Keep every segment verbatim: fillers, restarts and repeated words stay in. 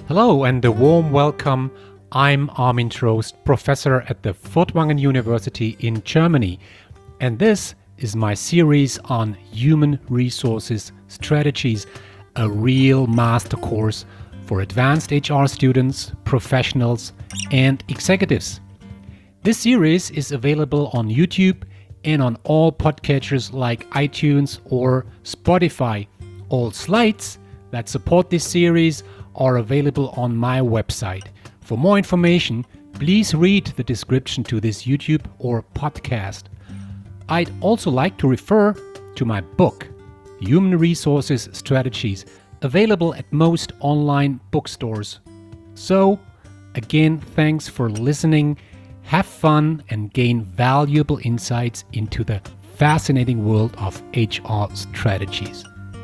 Hello and a warm welcome. I'm Armin Trost, professor at the Furtwangen University in Germany, and this is my series on human resources strategies, a real master course for advanced H R students, professionals, and executives. This series is available on YouTube and on all podcatchers like iTunes or Spotify. All slides that support this series are available on my website. For more information, please read the description to this YouTube or podcast. I'd also like to refer to my book, Human Resources Strategies, available at most online bookstores. So, again, thanks for listening. Have fun and gain valuable insights into the fascinating world of H R strategies.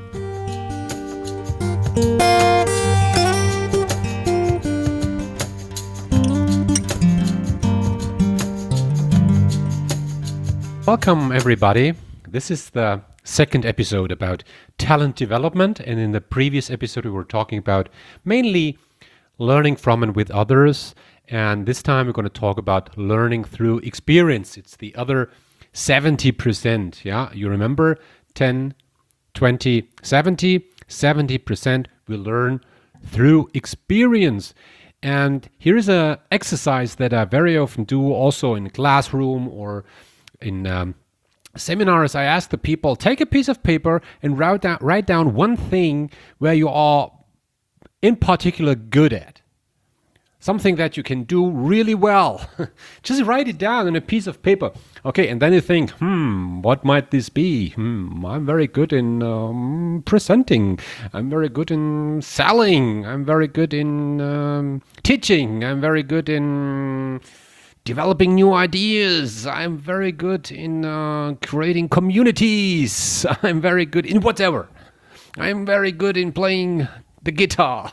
Welcome, everybody. This is the second episode about talent development, and in the previous episode we were talking about mainly learning from and with others, and this time we're going to talk about learning through experience. It's the other seventy percent. Yeah, you remember ten, twenty, seventy. seventy percent we learn through experience. And here's an exercise that I very often do also in a classroom or in um, seminars. I ask the people, take a piece of paper and write down, write down one thing where you are in particular good at. Something that you can do really well. Just write it down on a piece of paper. Okay, and then you think, hmm, what might this be? Hmm, I'm very good in um, presenting. I'm very good in selling. I'm very good in um, teaching. I'm very good in developing new ideas. I'm very good in uh, creating communities. I'm very good in whatever. I'm very good in playing the guitar.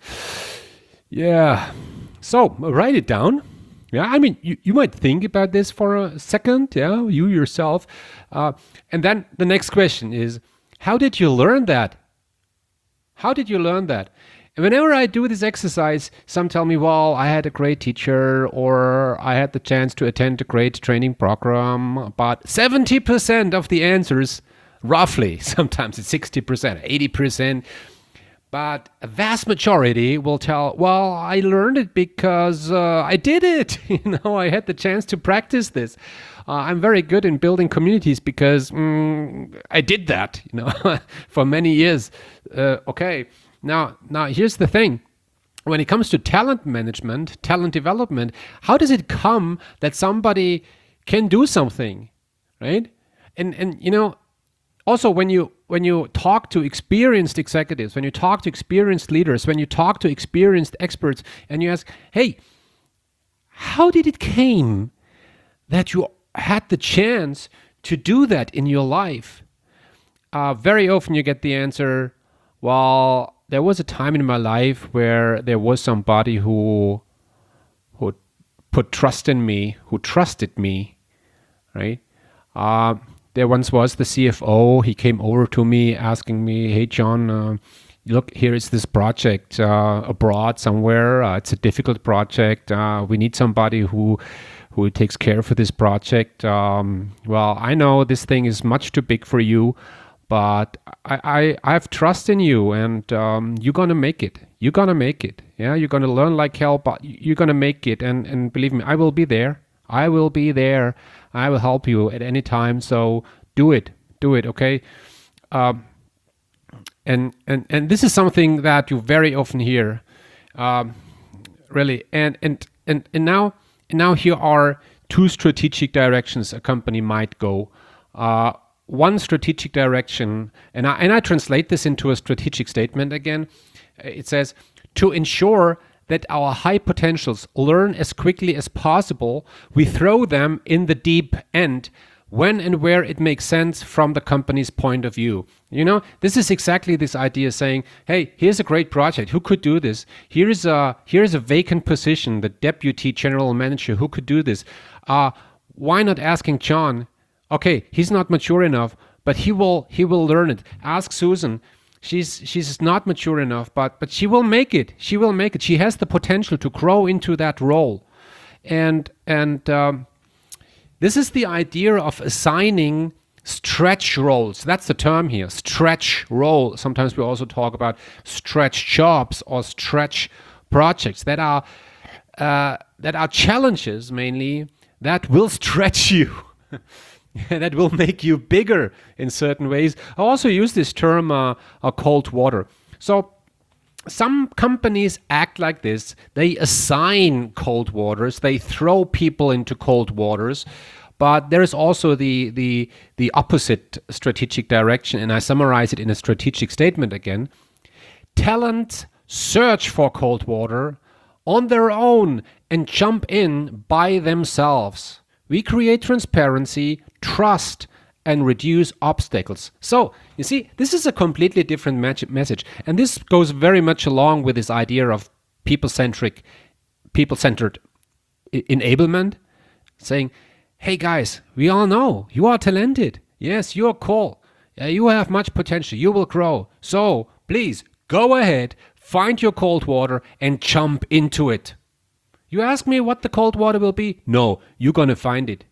Yeah. So write it down. Yeah, I mean, you, you might think about this for a second, yeah, you yourself. Uh, and then the next question is, how did you learn that? How did you learn that? And whenever I do this exercise, some tell me, well, I had a great teacher or I had the chance to attend a great training program. But seventy percent of the answers, roughly, sometimes it's sixty percent, eighty percent, but a vast majority will tell, well, I learned it because uh, I did it. You know, I had the chance to practice this. Uh, I'm very good in building communities because mm, I did that, you know, for many years. Uh, okay, now, now here's the thing. When it comes to talent management, talent development, how does it come that somebody can do something, right? And and you know, also when you when you talk to experienced executives, when you talk to experienced leaders, when you talk to experienced experts, and you ask, hey, how did it came that you had the chance to do that in your life? Uh, very often you get the answer, well, there was a time in my life where there was somebody who who put trust in me, who trusted me, right? Uh, There once was the C F O. He came over to me asking me, hey, John, uh, look, here is this project uh, abroad somewhere. Uh, it's a difficult project. Uh, we need somebody who who takes care for this project. Um, well, I know this thing is much too big for you, but I, I, I have trust in you, and um, you're going to make it. You're going to make it. Yeah, you're going to learn like hell, but you're going to make it. And, and believe me, I will be there. I will be there. I will help you at any time. So do it, do it, okay? Um, and and and this is something that you very often hear, um, really. And and and and now and now here are two strategic directions a company might go. Uh, one strategic direction, and I and I translate this into a strategic statement again. It says, to ensure that our high potentials learn as quickly as possible, we throw them in the deep end when and where it makes sense from the company's point of view. You know, this is exactly this idea saying, hey, here's a great project. Who could do this? Here's a, here's a vacant position, the deputy general manager. Who could do this? Uh, why not asking John? Okay, he's not mature enough, but he will he will learn it. Ask Susan. She's she's not mature enough, but but she will make it. She will make it. She has the potential to grow into that role, and and um, this is the idea of assigning stretch roles. That's the term here, stretch role. Sometimes we also talk about stretch jobs or stretch projects that are uh, that are challenges mainly that will stretch you. That will make you bigger in certain ways. I also use this term uh, uh, cold water. So some companies act like this. They assign cold waters. They throw people into cold waters. But there is also the, the, the opposite strategic direction, and I summarize it in a strategic statement again. Talent search for cold water on their own and jump in by themselves. We create transparency, trust, and reduce obstacles. So, you see, this is a completely different message. And this goes very much along with this idea of people-centric, people-centered enablement, saying, hey guys, we all know you are talented. Yes, you're cool. Uh, you have much potential. You will grow. So, please, go ahead, find your cold water, and jump into it. You ask me what the cold water will be? No, you're going to find it.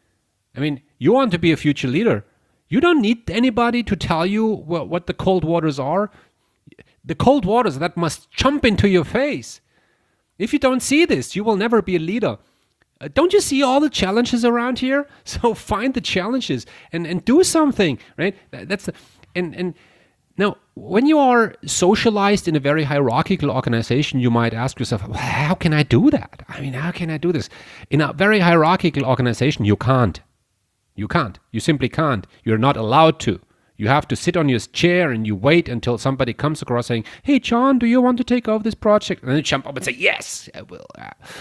I mean, you want to be a future leader. You don't need anybody to tell you what, what the cold waters are. The cold waters that must jump into your face. If you don't see this, you will never be a leader. Uh, don't you see all the challenges around here? So find the challenges and, and do something, right? That's the, and and now, when you are socialized in a very hierarchical organization, you might ask yourself, well, how can I do that? I mean, how can I do this? In a very hierarchical organization, you can't. You can't. You simply can't. You're not allowed to. You have to sit on your chair and you wait until somebody comes across saying, hey, John, do you want to take over this project? And then you jump up and say, yes, I will.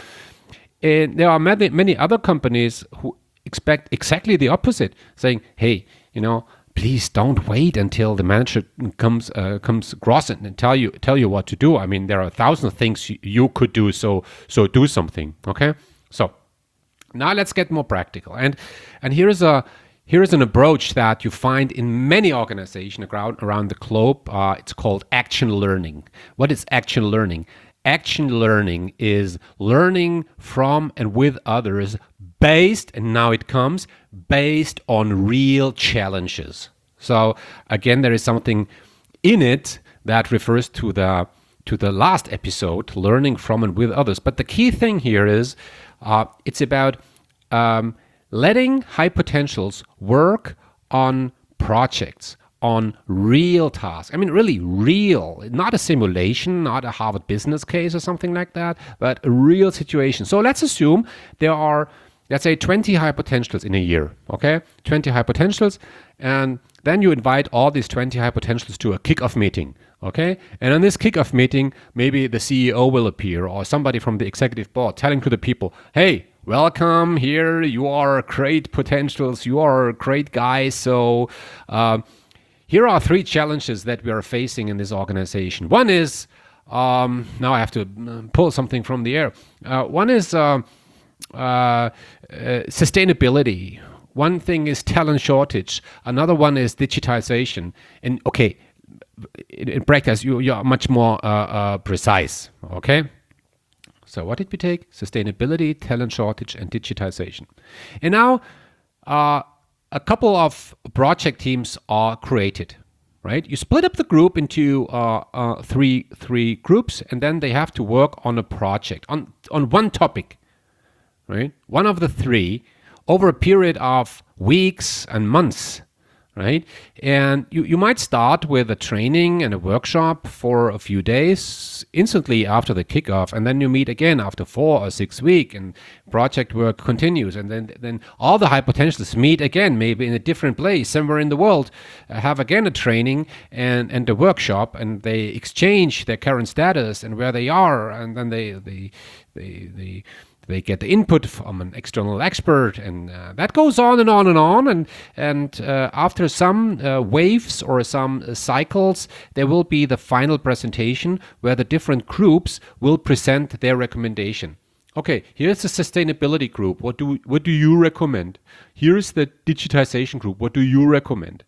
And there are many, many other companies who expect exactly the opposite, saying, hey, you know, please don't wait until the manager comes uh, comes across it and tell you tell you what to do. I mean, there are a thousand things you, you could do, so so do something. Okay, so now let's get more practical. And and here is a here is an approach that you find in many organizations around around the globe. Uh, it's called action learning. What is action learning? Action learning is learning from and with others based, and now it comes, based on real challenges. So again, there is something in it that refers to the to the last episode, learning from and with others. But the key thing here is uh, it's about um, letting high potentials work on projects, on real tasks. I mean, really real, not a simulation, not a Harvard business case or something like that, but a real situation. So let's assume there are, let's say, twenty high potentials in a year, okay? twenty high potentials, and then you invite all these twenty high potentials to a kickoff meeting, okay? And in this kickoff meeting, maybe the C E O will appear or somebody from the executive board telling to the people, hey, welcome here, you are great potentials, you are great guys, so uh, here are three challenges that we are facing in this organization. One is, um, now I have to pull something from the air. Uh, one is uh, uh, uh, sustainability. One thing is talent shortage. Another one is digitization. And okay, in, in practice, you, you are much more uh, uh, precise, okay? So what did we take? Sustainability, talent shortage, and digitization. And now, uh, a couple of project teams are created, right? You split up the group into uh, uh, three three groups, and then they have to work on a project, on, on one topic, right? One of the three over a period of weeks and months, right? And you, you might start with a training and a workshop for a few days instantly after the kickoff, and then you meet again after four or six weeks, and project work continues. And then, then all the high potentials meet again, maybe in a different place, somewhere in the world, uh, have again a training and, and a workshop, and they exchange their current status and where they are, and then they they they they They get the input from an external expert, and uh, that goes on and on and on. And and uh, after some uh, waves or some uh, cycles, there will be the final presentation where the different groups will present their recommendation. Okay, here's the sustainability group. What do what do you recommend? Here's the digitization group. What do you recommend?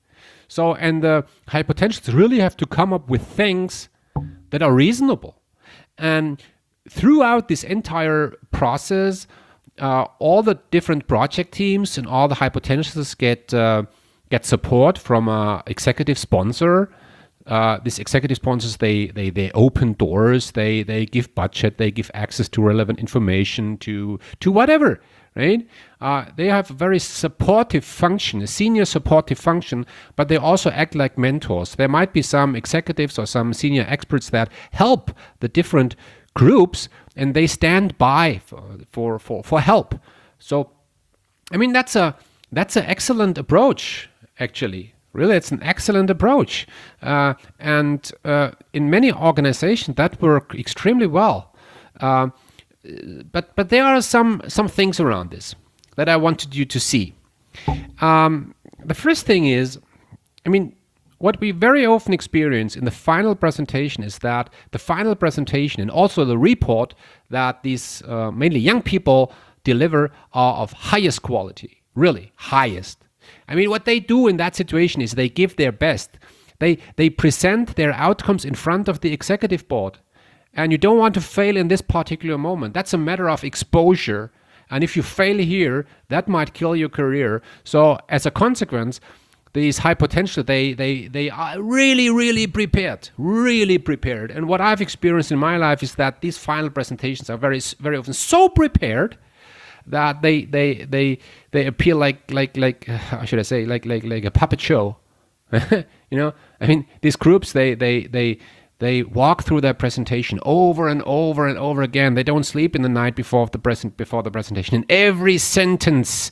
So, and the high potentials really have to come up with things that are reasonable. And throughout this entire process, uh, all the different project teams and all the high potentials get uh, get support from an executive sponsor. Uh, these executive sponsors, they, they they open doors, they they give budget, they give access to relevant information, to to whatever, right? Uh, they have a very supportive function, a senior supportive function, but they also act like mentors. There might be some executives or some senior experts that help the different groups, and they stand by for for for, for help. So, I mean, that's a that's an excellent approach, actually. Really, it's an excellent approach. Uh, and uh, in many organizations, that work extremely well. Uh, but but there are some, some things around this that I wanted you to see. Um, the first thing is, I mean, what we very often experience in the final presentation is that the final presentation and also the report that these uh, mainly young people deliver are of highest quality, really highest. I mean, what they do in that situation is they give their best. They they present their outcomes in front of the executive board. And you don't want to fail in this particular moment. That's a matter of exposure. And if you fail here, that might kill your career. So as a consequence, these high potential, they they they are really, really prepared, really prepared. And what I've experienced in my life is that these final presentations are very, very often so prepared that they they they they appear like like like how should I say like like like a puppet show. You know, I mean, these groups, they they they they walk through their presentation over and over and over again. They don't sleep in the night before the present before the presentation. And every sentence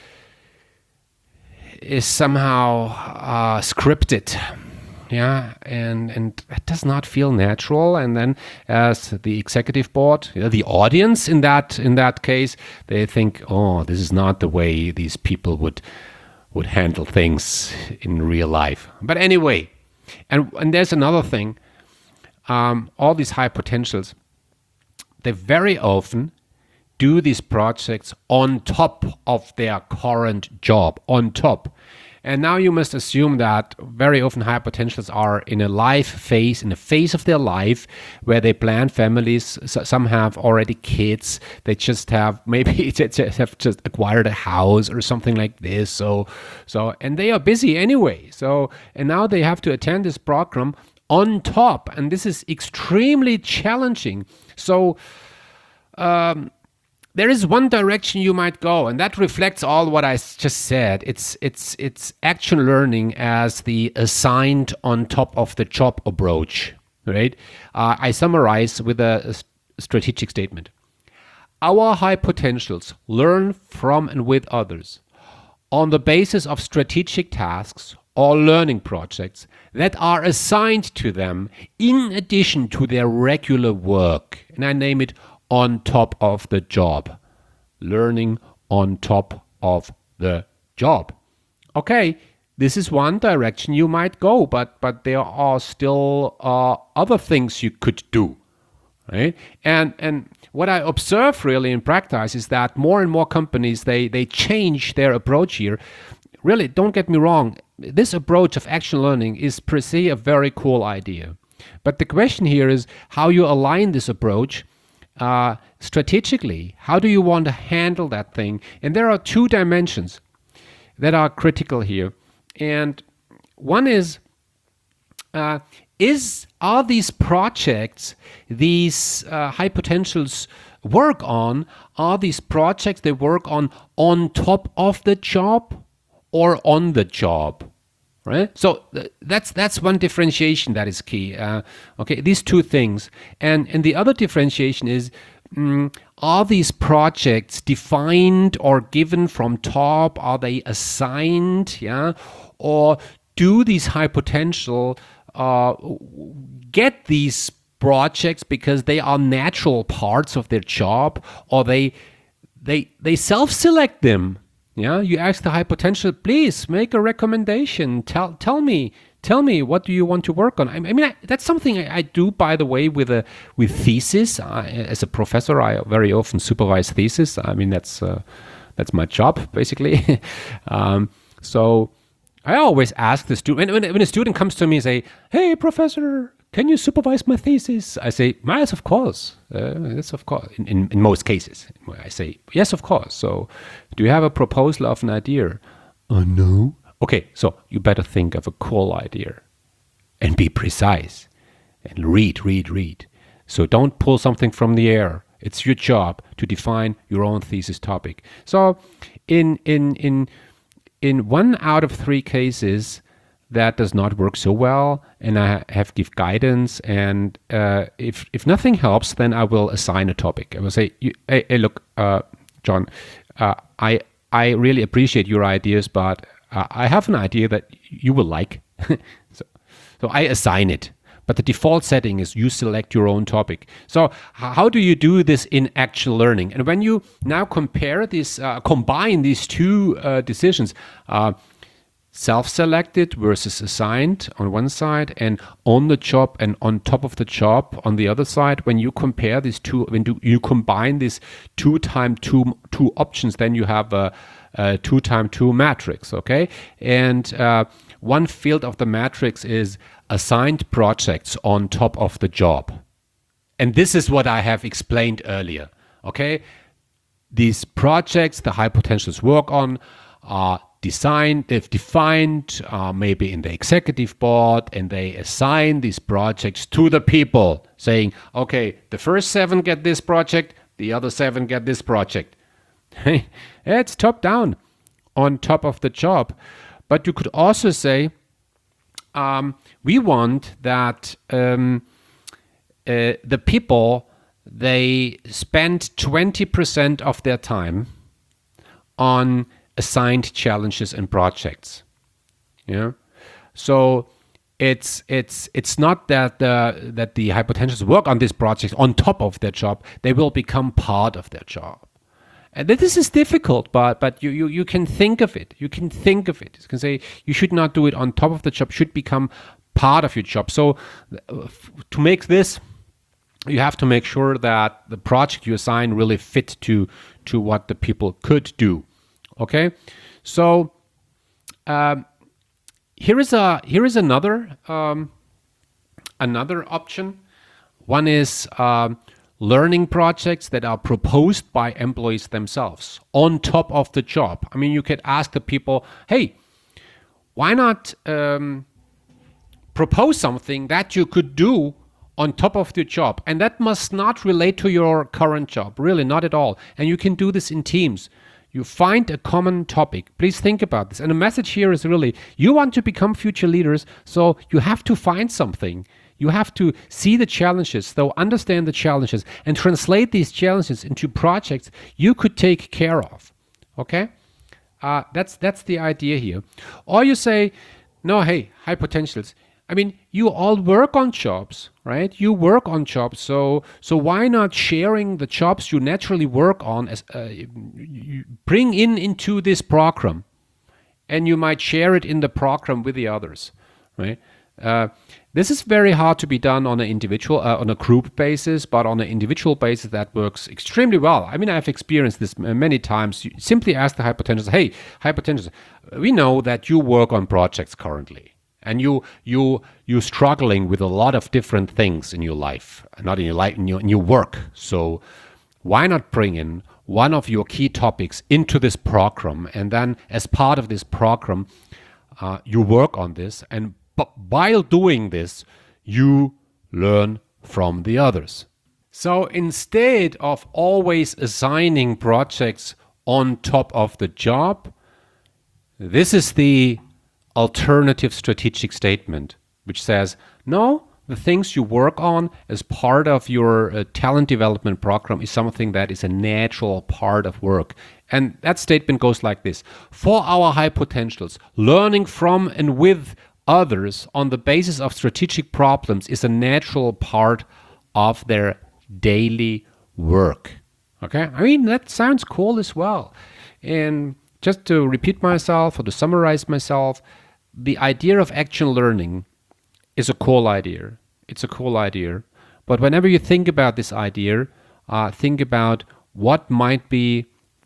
is somehow uh, scripted. Yeah, and and it does not feel natural. And then, as the executive board, you know, the audience in that in that case, they think, oh, this is not the way these people would would handle things in real life. But anyway, and and there's another thing. Um, all these high potentials, they very often do these projects on top of their current job, on top. And now you must assume that very often high potentials are in a life phase, in a phase of their life where they plan families. So some have already kids. They just have, maybe they just have just acquired a house or something like this. So, so, and they are busy anyway. So, and now they have to attend this program on top. And this is extremely challenging. So, um, there is one direction you might go, and that reflects all what I just said. It's it's it's action learning as the assigned on top of the job approach, right? Uh, I summarize with a, a strategic statement. Our high potentials learn from and with others on the basis of strategic tasks or learning projects that are assigned to them in addition to their regular work. And I name it on top of the job. Learning on top of the job. Okay, this is one direction you might go, but but there are still uh, other things you could do, right? And and what I observe really in practice is that more and more companies, they they change their approach here. Really, don't get me wrong, this approach of action learning is per se a very cool idea. But the question here is how you align this approach Uh, strategically. How do you want to handle that thing? And there are two dimensions that are critical here. And one is, uh, is are these projects, these uh, high potentials work on, are these projects they work on on top of the job or on the job? Right, so th- that's that's one differentiation that is key. Uh, okay, these two things, and and the other differentiation is: um, are these projects defined or given from top? Are they assigned? Yeah, or do these high potential uh, get these projects because they are natural parts of their job, or they they they self-select them? Yeah, you ask the high potential, please make a recommendation. Tell tell me, tell me, what do you want to work on? I, I mean, I, that's something I, I do, by the way, with a with thesis. I, as a professor, I very often supervise thesis. I mean, that's uh, that's my job basically. um, so I always ask the student, when, when a student comes to me and say, hey, professor, can you supervise my thesis? I say, yes, of course. Uh, yes, of course. In, in, in most cases, I say, yes, of course. So do you have a proposal of an idea? Oh, no. Okay, so you better think of a cool idea and be precise and read, read, read. So don't pull something from the air. It's your job to define your own thesis topic. So in in in in one out of three cases, that does not work so well, and I have give guidance. And uh, if if nothing helps, then I will assign a topic. I will say, you, hey, hey, look, uh, John, uh, I I really appreciate your ideas, but uh, I have an idea that you will like. so, so I assign it. But the default setting is you select your own topic. So how do you do this in actual learning? And when you now compare this, uh, combine these two uh, decisions, uh, self-selected versus assigned on one side, and on the job and on top of the job on the other side, when you compare these two, when do, you combine these two time two two options, then you have a, a two time two matrix, okay? And uh, one field of the matrix is assigned projects on top of the job. And this is what I have explained earlier, okay? These projects the high potentials work on are designed, they've defined uh, maybe in the executive board, and they assign these projects to the people saying, okay, the first seven get this project, the other seven get this project. It's top down on top of the job. But you could also say, um, we want that um, uh, the people, they spend twenty percent of their time on assigned challenges and projects. Yeah. So it's it's it's not that the that the high potentials work on this project on top of their job. They will become part of their job. And this is difficult, but but you, you, you can think of it. You can think of it. You can say you should not do it on top of the job, should become part of your job. So uh, to make this, you have to make sure that the project you assign really fit to, to what the people could do. Okay? So um, here is a here is another um, another option. One is um, learning projects that are proposed by employees themselves on top of the job. I mean, you could ask the people, hey, why not um, propose something that you could do on top of the job? And that must not relate to your current job, really, not at all. And you can do this in teams. You find a common topic. Please think about this. And the message here is really, you want to become future leaders, so you have to find something. You have to see the challenges, though understand the challenges, and translate these challenges into projects you could take care of. Okay? Uh, that's that's the idea here. Or you say, no, hey, high potentials. I mean, you all work on jobs, right? You work on jobs, so so why not sharing the jobs you naturally work on as uh, you bring in into this program, and you might share it in the program with the others, right? Uh, this is very hard to be done on an individual, uh, on a group basis, but on an individual basis that works extremely well. I mean, I've experienced this many times. You simply ask the high potentials, hey, high potentials, we know that you work on projects currently. And you you you're struggling with a lot of different things in your life, not in your life, in your, in your work. So why not bring in one of your key topics into this program, and then as part of this program, uh, you work on this, and but while doing this, you learn from the others. So instead of always assigning projects on top of the job, this is the alternative strategic statement, which says, no, the things you work on as part of your uh, talent development program is something that is a natural part of work. And that statement goes like this: for our high potentials, learning from and with others on the basis of strategic problems is a natural part of their daily work. Okay, I mean, that sounds cool as well. And just to repeat myself or to summarize myself, the idea of action learning is a cool idea. It's a cool idea. But whenever you think about this idea, uh, think about what might be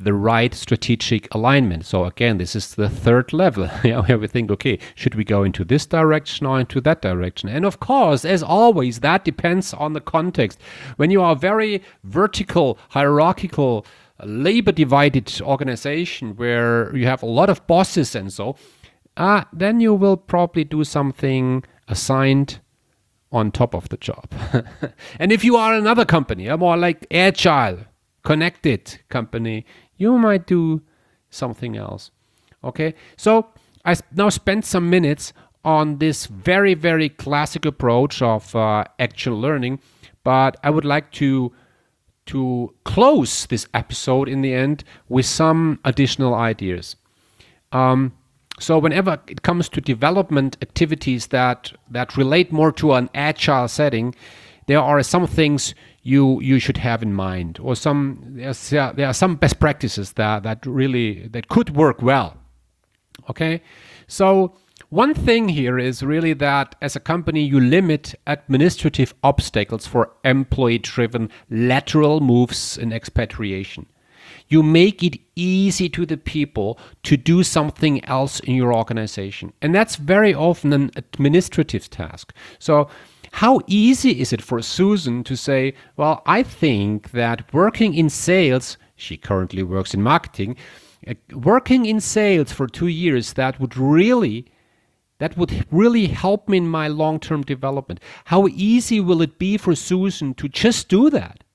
the right strategic alignment. So again, this is the third level. Yeah, where we think, okay, should we go into this direction or into that direction? And of course, as always, that depends on the context. When you are a very vertical, hierarchical, labor divided organization where you have a lot of bosses and so, uh, then you will probably do something assigned on top of the job. And if you are another company, a more like agile, connected company, you might do something else. Okay, so I now spent some minutes on this very, very classic approach of uh, actual learning, but I would like to to close this episode in the end with some additional ideas. Um, so whenever it comes to development activities that that relate more to an agile setting, there are some things you you should have in mind, or some there's, uh, there are some best practices that that really that could work well. Okay, so one thing here is really that as a company you limit administrative obstacles for employee-driven lateral moves in expatriation. You make it easy to the people to do something else in your organization, and that's very often an administrative task. So how easy is it for Susan to say, well, I think that working in sales, she currently works in marketing, uh, working in sales for two years, that would really, that would really help me in my long-term development. How easy will it be for Susan to just do that?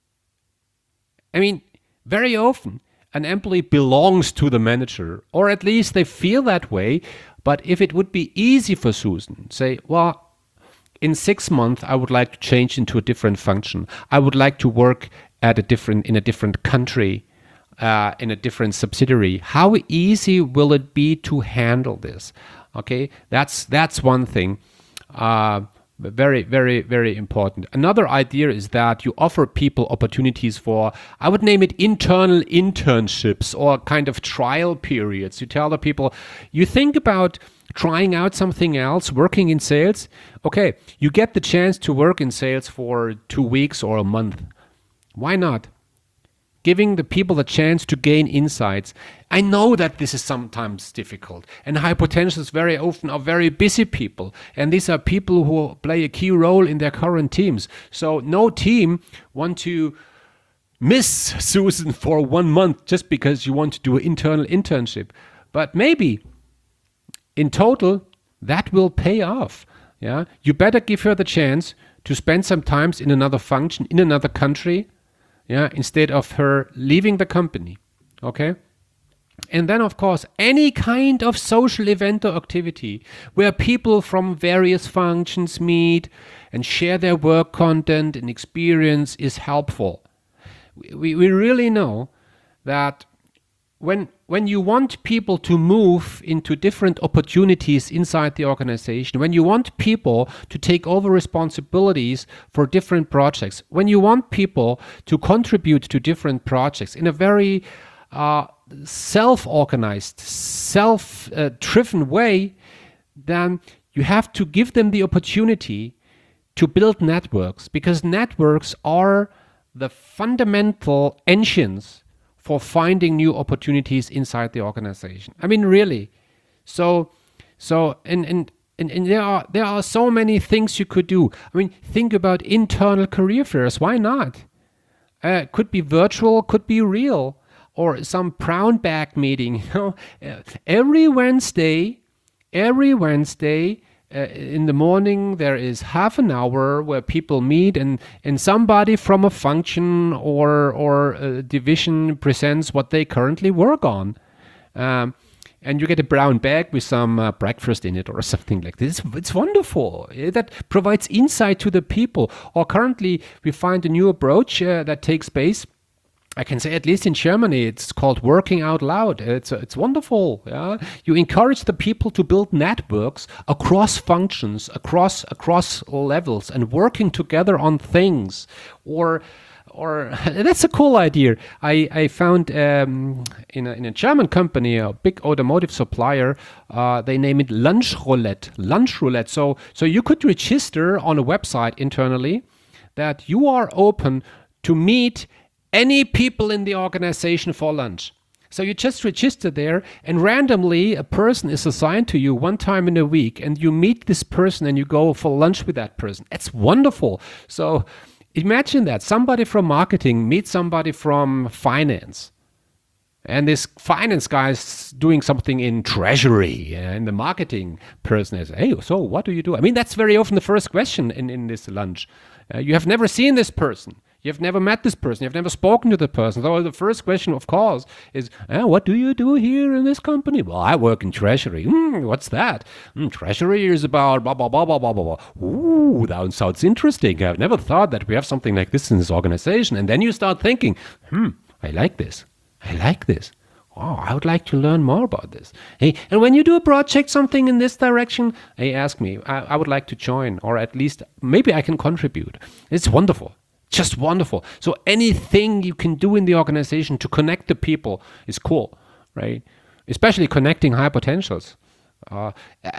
I mean, very often an employee belongs to the manager, or at least they feel that way. But if it would be easy for Susan, say, well, in six months, I would like to change into a different function. I would like to work at a different in a different country, uh, in a different subsidiary. How easy will it be to handle this? Okay, that's that's one thing. Uh, very, very, very important. Another idea is that you offer people opportunities for, I would name it internal internships or kind of trial periods. You tell the people, you think about trying out something else, working in sales. Okay, you get the chance to work in sales for two weeks or a month. Why not? Giving the people the chance to gain insights. I know that this is sometimes difficult, and high potentials very often are very busy people, and these are people who play a key role in their current teams. So no team want to miss Susan for one month just because you want to do an internal internship. But maybe in total, that will pay off. Yeah, you better give her the chance to spend some time in another function, in another country, yeah, instead of her leaving the company. Okay? And then, of course, any kind of social event or activity where people from various functions meet and share their work content and experience is helpful. We, we really know that when when you want people to move into different opportunities inside the organization, when you want people to take over responsibilities for different projects, when you want people to contribute to different projects in a very uh, self-organized, self-driven way, then you have to give them the opportunity to build networks, because networks are the fundamental engines for finding new opportunities inside the organization. I mean, really. So, so, and and and, and there are there are so many things you could do. I mean, think about internal career fairs. Why not? Uh, could be virtual, could be real, or some brown bag meeting. You know, uh, every Wednesday, every Wednesday. Uh, in the morning, there is half an hour where people meet, and, and somebody from a function or or a division presents what they currently work on. Um, and you get a brown bag with some uh, breakfast in it or something like this. It's wonderful. That provides insight to the people. Or currently, we find a new approach uh, that takes place. I can say, at least in Germany, it's called working out loud. It's it's wonderful. Yeah, you encourage the people to build networks across functions, across across levels, and working together on things. Or, or that's a cool idea. I I found um, in a in a German company, a big automotive supplier. Uh, they name it Lunch Roulette. Lunch Roulette. So so you could register on a website internally that you are open to meet any people in the organization for lunch. So you just register there, and randomly a person is assigned to you one time in a week, and you meet this person and you go for lunch with that person. It's wonderful. So imagine that somebody from marketing meets somebody from finance. And this finance guy is doing something in treasury, and the marketing person is, hey, so what do you do? I mean, that's very often the first question in, in this lunch. Uh, you have never seen this person. You've never met this person. You've never spoken to the person. So the first question, of course, is, eh, what do you do here in this company? Well, I work in treasury. Hmm, what's that? Hmm, treasury is about blah, blah, blah, blah, blah, blah. Ooh, that sounds interesting. I've never thought that we have something like this in this organization. And then you start thinking, hmm, I like this. I like this. Oh, I would like to learn more about this. Hey, and when you do a project, something in this direction, hey, ask me. I, I would like to join, or at least maybe I can contribute. It's wonderful. Just wonderful. So anything you can do in the organization to connect the people is cool, right? Especially connecting high potentials. Uh,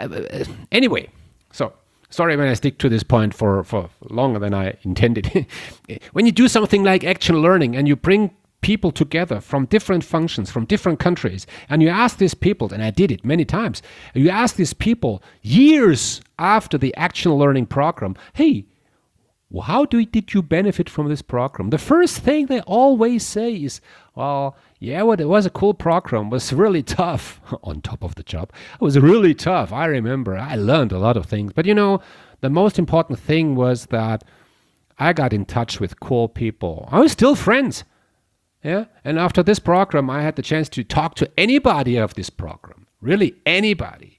anyway, so sorry when I stick to this point for, for longer than I intended. When you do something like action learning and you bring people together from different functions, from different countries, and you ask these people, and I did it many times, you ask these people years after the action learning program, hey, how do, did you benefit from this program? The first thing they always say is, well, yeah, well, it was a cool program. It was really tough on top of the job. It was really tough. I remember I learned a lot of things. But, you know, the most important thing was that I got in touch with cool people. I was still friends. Yeah. And after this program, I had the chance to talk to anybody of this program. Really anybody.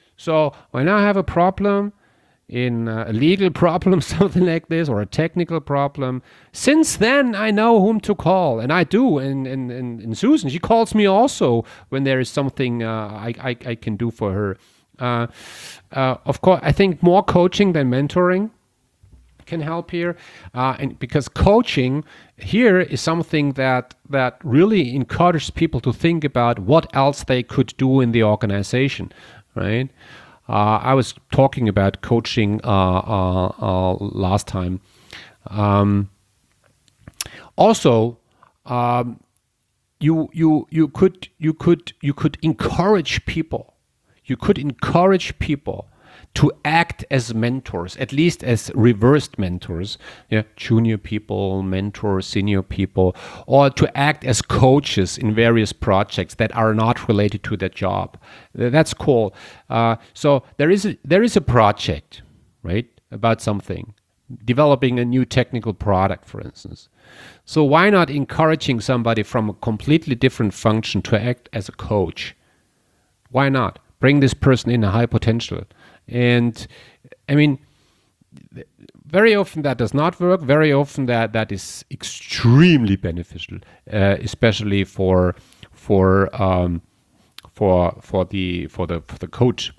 So when I have a problem, in a legal problem, something like this, or a technical problem, since then I know whom to call, and I do. And, and, and, and Susan, she calls me also when there is something uh, I, I, I can do for her. Uh, uh, of course, I think more coaching than mentoring can help here, uh, and because coaching here is something that that really encourages people to think about what else they could do in the organization, right? Uh, I was talking about coaching uh, uh, uh, last time. Um, also, um, you you you could you could you could encourage people. You could encourage people to act as mentors, at least as reversed mentors, yeah, junior people, mentors, senior people, or to act as coaches in various projects that are not related to their job. That's cool. Uh, so there is a, there is a project, right, about something, developing a new technical product, for instance. So why not encouraging somebody from a completely different function to act as a coach? Why not? Bring this person in a high potential. And I mean, very often that does not work. Very often that, that is extremely beneficial, uh, especially for for um, for for the for the for the coach.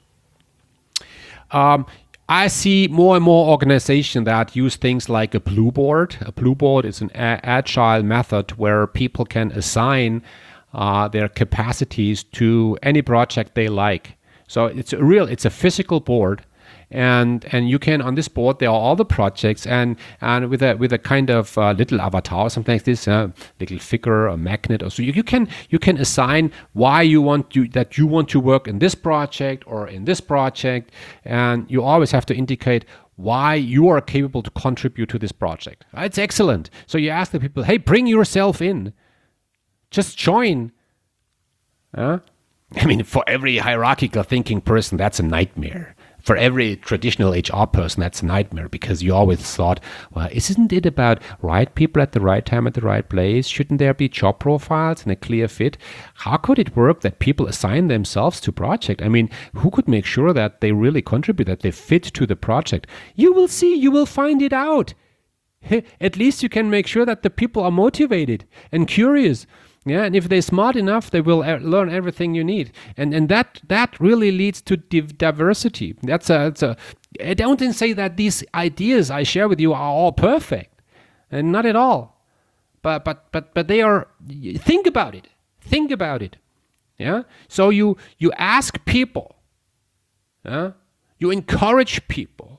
Um, I see more and more organizations that use things like a blue board. A blue board is an a- agile method where people can assign uh, their capacities to any project they like. So it's a real, it's a physical board, and and you can, on this board there are all the projects, and and with a with a kind of uh, little avatar, something like this, uh, little figure, a magnet, or so you, you can you can assign why you want to that you want to work in this project or in this project, and you always have to indicate why you are capable to contribute to this project. It's excellent. So you ask the people, hey, bring yourself in, just join. Uh, I mean, for every hierarchical thinking person, that's a nightmare. For every traditional H R person, that's a nightmare, because you always thought, well, isn't it about right people at the right time at the right place? Shouldn't there be job profiles and a clear fit? How could it work that people assign themselves to project? I mean, who could make sure that they really contribute, that they fit to the project? You will see, you will find it out. At least you can make sure that the people are motivated and curious. Yeah, and if they're smart enough, they will uh, learn everything you need, and and that that really leads to div- diversity. That's a, that's a. I don't say that these ideas I share with you are all perfect, and not at all. But but but but they are. Think about it. Think about it. Yeah. So you you ask people. Yeah. You encourage people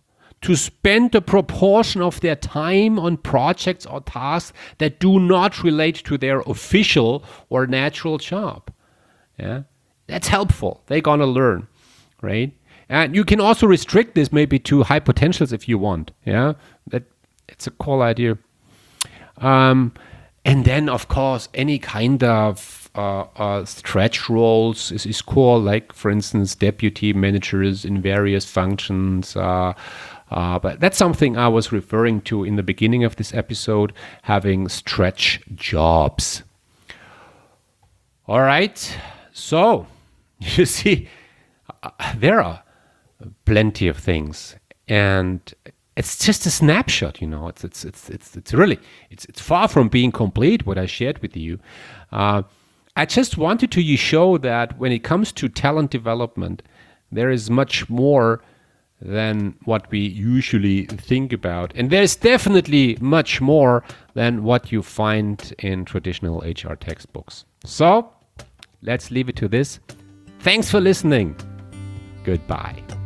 to spend a proportion of their time on projects or tasks that do not relate to their official or natural job. Yeah, that's helpful. They're gonna learn, right? And you can also restrict this maybe to high potentials if you want. Yeah, that it's a cool idea. Um, and then of course any kind of uh, uh, stretch roles is, is cool. Like for instance, deputy managers in various functions. Uh, uh, but that's something I was referring to in the beginning of this episode, having stretch jobs. All right. So you see, uh, there are plenty of things, and it's just a snapshot, you know. It's it's it's it's it's really it's it's far from being complete what I shared with you. Uh, I just wanted to show that when it comes to talent development, there is much more than what we usually think about, and there's definitely much more than what you find in traditional H R textbooks. So let's leave it to this. Thanks for listening. Goodbye.